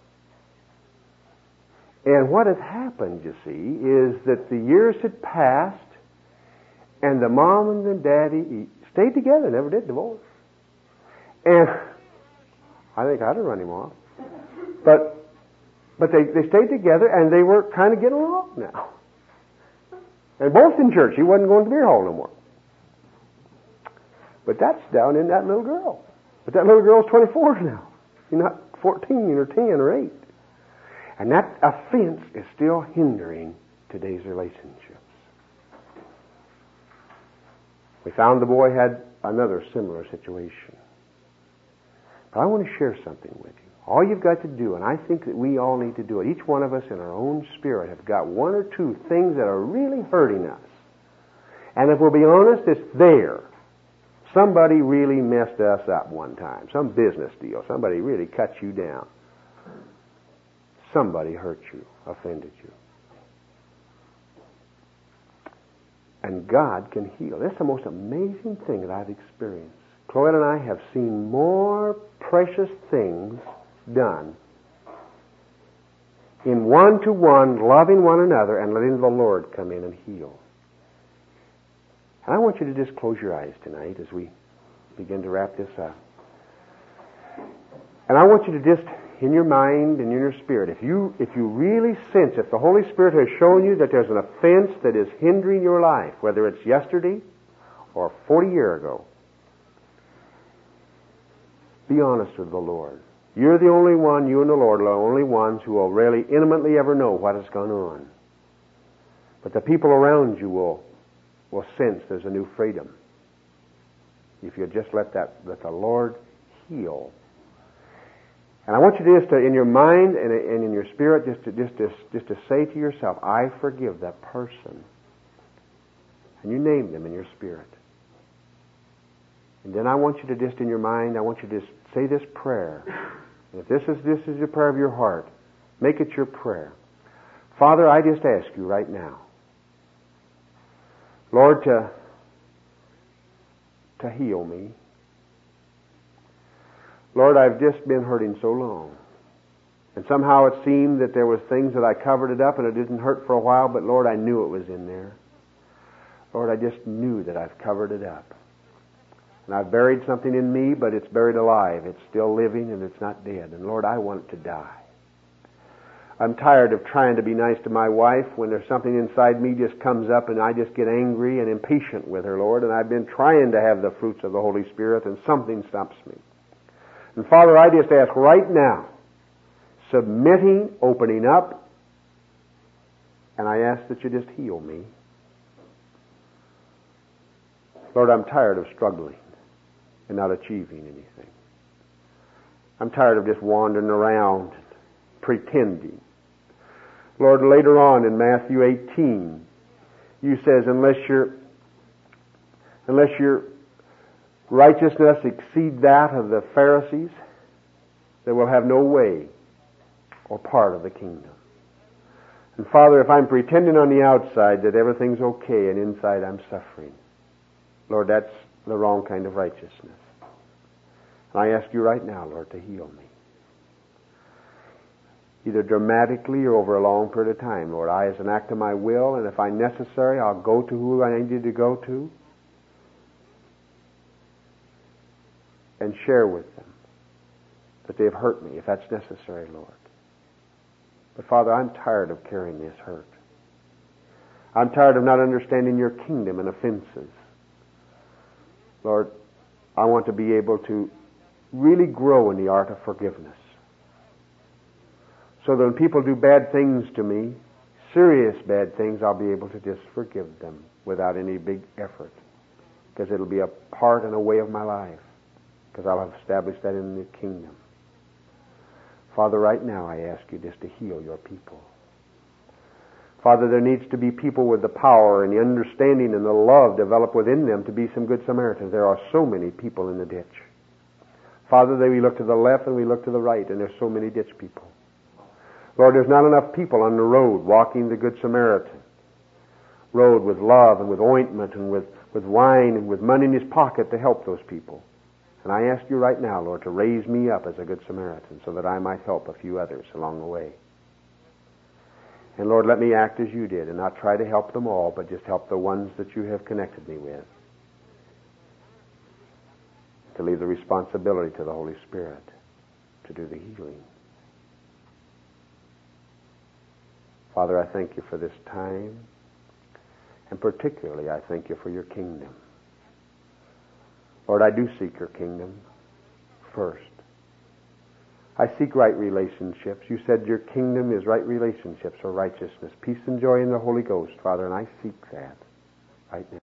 Speaker 1: And what had happened, you see, is that the years had passed, and the mom and the daddy stayed together, never did divorce. And I think I'd have run him off. But but they, they stayed together, and they were kind of getting along now. And both in church. He wasn't going to the beer hall no more. But that's down in that little girl. But that little girl's twenty-four now. She's not fourteen or ten or eight. And that offense is still hindering today's relationships. We found the boy had another similar situation. But I want to share something with you. All you've got to do, and I think that we all need to do it, each one of us in our own spirit have got one or two things that are really hurting us. And if we'll be honest, it's there. Somebody really messed us up one time. Some business deal. Somebody really cut you down. Somebody hurt you, offended you. And God can heal. That's the most amazing thing that I've experienced. Cloyd and I have seen more precious things done in one-to-one, loving one another and letting the Lord come in and heal. And I want you to just close your eyes tonight as we begin to wrap this up. And I want you to just, in your mind and in your spirit, if you if you really sense, if the Holy Spirit has shown you that there's an offense that is hindering your life, whether it's yesterday or forty years ago, be honest with the Lord. You're the only one, you and the Lord are the only ones who will really intimately ever know what has gone on. But the people around you will will sense there's a new freedom. If you just let that let the Lord heal. And I want you to just to, in your mind and, and in your spirit, just to just to, just to say to yourself, I forgive that person. And you name them in your spirit. And then I want you to just in your mind, I want you to just say this prayer. And if this is this is your prayer of your heart, make it your prayer. Father, I just ask you right now, Lord, to, to heal me. Lord, I've just been hurting so long. And somehow it seemed that there was things that I covered it up and it didn't hurt for a while, but Lord, I knew it was in there. Lord, I just knew that I've covered it up. And I've buried something in me, but it's buried alive. It's still living and it's not dead. And Lord, I want it to die. I'm tired of trying to be nice to my wife when there's something inside me just comes up and I just get angry and impatient with her, Lord. And I've been trying to have the fruits of the Holy Spirit and something stops me. And Father, I just ask right now, submitting, opening up, and I ask that you just heal me. Lord, I'm tired of struggling and not achieving anything. I'm tired of just wandering around and pretending. Lord, later on in Matthew eighteen, you says, unless your unless your righteousness exceed that of the Pharisees, they will have no way or part of the kingdom. And Father, if I'm pretending on the outside that everything's okay and inside I'm suffering, Lord, that's the wrong kind of righteousness. And I ask you right now, Lord, to heal me. Either dramatically or over a long period of time, Lord. I, as an act of my will, and if I'm necessary, I'll go to who I need to go to and share with them that they've hurt me, if that's necessary, Lord. But Father, I'm tired of carrying this hurt. I'm tired of not understanding your kingdom and offenses. Lord, I want to be able to really grow in the art of forgiveness. So that when people do bad things to me, serious bad things, I'll be able to just forgive them without any big effort. Because it'll be a part and a way of my life. Because I'll have established that in the kingdom. Father, right now I ask you just to heal your people. Father, there needs to be people with the power and the understanding and the love developed within them to be some good Samaritans. There are so many people in the ditch. Father, that we look to the left and we look to the right, and there's so many ditch people. Lord, there's not enough people on the road walking the Good Samaritan road with love and with ointment and with, with wine and with money in his pocket to help those people. And I ask you right now, Lord, to raise me up as a Good Samaritan so that I might help a few others along the way. And Lord, let me act as you did and not try to help them all, but just help the ones that you have connected me with. To leave the responsibility to the Holy Spirit to do the healing. Father, I thank you for this time, and particularly I thank you for your kingdom. Lord, I do seek your kingdom first. I seek right relationships. You said your kingdom is right relationships or righteousness, peace and joy in the Holy Ghost, Father, and I seek that right now.